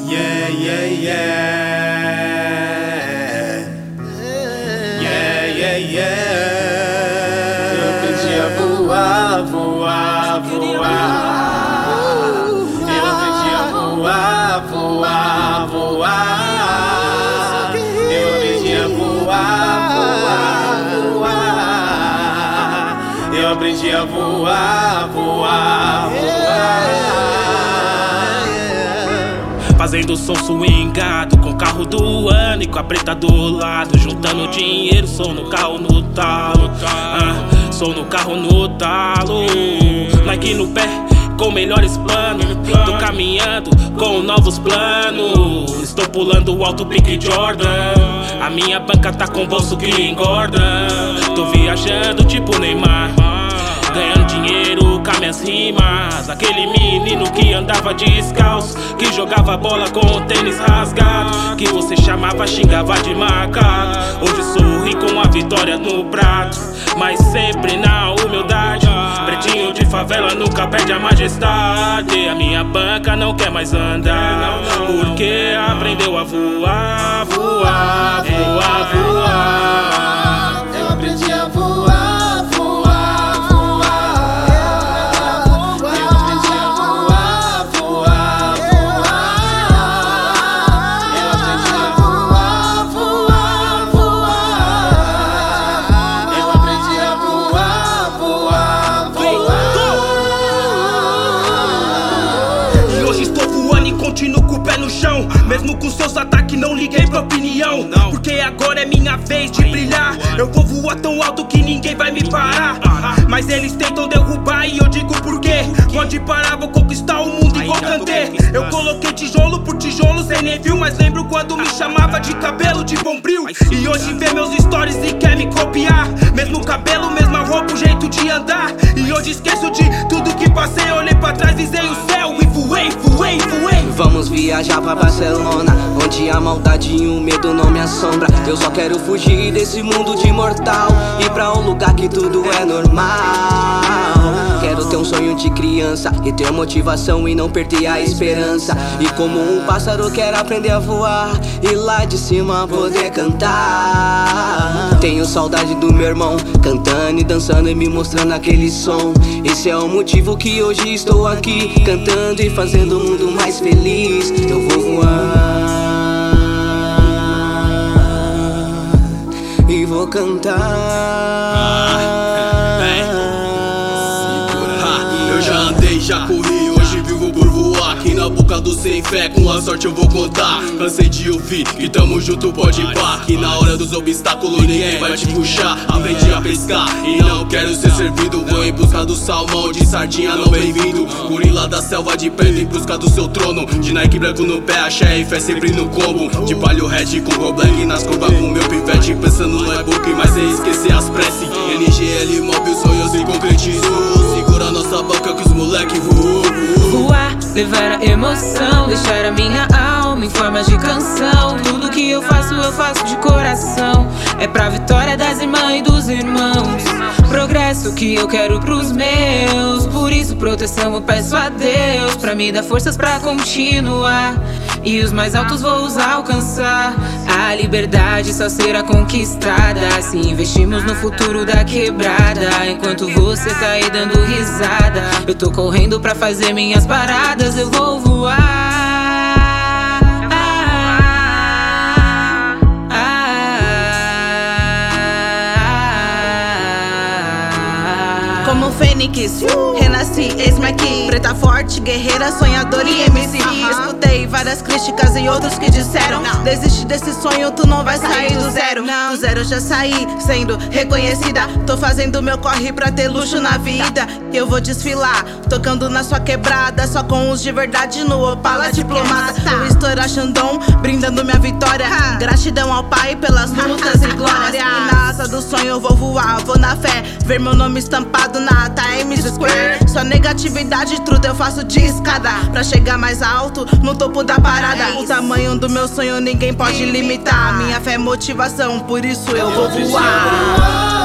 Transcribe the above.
Yeah, yeah, yeah. Yeah, yeah, yeah. Eu aprendi a voar, voar, voar. Eu aprendi a voar, voar, voar. Eu aprendi a voar, voar, voar. Eu aprendi a voar, voar, voar. Fazendo som swingado, com o carro do ano e com a preta do lado. Juntando dinheiro, som no carro no talo. Som no carro no talo. Nike no pé, com melhores planos. Tô caminhando com novos planos. Estou pulando alto pique Jordan. A minha banca tá com bolso que engorda. Tô viajando tipo Neymar, ganhando dinheiro com minhas rimas. Aquele menino que andava descalço, que jogava bola com o tênis rasgado, que você chamava, xingava de macaco. Hoje sorri com a vitória no prato, mas sempre na humildade. Pretinho de favela nunca perde a majestade. A minha banca não quer mais andar, porque aprendeu a voar, voar, voar, voar. Eu aprendi a voar, voar, voar. Eu aprendi a voar, voar, voar. Eu aprendi a voar, voar, voar. Eu aprendi a voar, voar, voar. E hoje estou voando e continuo com o pé no chão. Mesmo com seus ataques não liguei pra opinião, porque agora é minha vez de brilhar. Eu vou voar tão alto que ninguém vai me parar. Mas eles tentam derrubar e eu digo por quê. Pode parar, vou conquistar o mundo igual Kanté. Eu coloquei tijolo por tijolo, cê nem viu, mas lembro quando me chamava de cabelo de bombril. E hoje vê meus stories e quer me copiar. Mesmo cabelo, mesma roupa, o jeito de andar. E hoje esqueço de tudo que passei. Olhei pra trás, visei o céu e voei, voei, voei. Vamos viajar pra Barcelona, onde a maldade e o medo não me assombra. Eu só quero fugir desse mundo de mortal, ir pra um lugar que tudo é normal. Quero ter um sonho de criança e ter motivação e não perder a esperança. E como um pássaro quero aprender a voar e lá de cima poder cantar. Tenho saudade do meu irmão, cantando e dançando e me mostrando aquele som. Esse é o motivo que hoje estou aqui, cantando e fazendo o mundo mais feliz. Eu vou voar e vou cantar. Eu já andei, já corri, hoje vivo por voar. Aqui na boca do sem fé, com a sorte eu vou contar. Cansei de ouvir que tamo junto, pode pá. Que na hora dos obstáculos ninguém vai te puxar. Aprendi a pescar e não quero ser servido. Vou em busca do salmão, de sardinha não bem-vindo. Gorila da selva de pedra em busca do seu trono. De Nike branco no pé, axé e fé sempre no combo. De palho red com Go Black nas curvas com meu pivete. Pensando no e-book, mas sem esquecer as preces. NGL move os sonhos e concretizou. Segura nossa banca que os moleque voam. Voar, levar a emoção, deixar a minha alma em forma de canção. Tudo que eu faço de coração. É pra vitória das irmãs e dos irmãos. Progresso que eu quero pros meus. Por isso proteção eu peço a Deus, pra me dar forças pra continuar. E os mais altos voos alcançar. A liberdade só será conquistada se investimos no futuro da quebrada. Enquanto você tá aí dando risada, eu tô correndo pra fazer minhas paradas. Eu vou voar. Como fênix, renasci, eis-me aqui. Preta forte, guerreira, sonhadora e MC. Escutei várias críticas e outros que disseram: desiste desse sonho, tu não vai sair do zero. Do zero eu já saí, sendo reconhecida. Tô fazendo meu corre pra ter luxo na vida. Eu vou desfilar, tocando na sua quebrada, só com os de verdade no Opala diplomata. Eu estourar Xandão, brindando minha vitória. Gratidão ao Pai pelas lutas e glórias. E na asa do sonho eu vou voar, vou na fé, ver meu nome estampado na Times Square. Só negatividade, truta eu faço de escada pra chegar mais alto, no topo da parada. O tamanho do meu sonho ninguém pode limitar. Minha fé é motivação, por isso eu vou voar.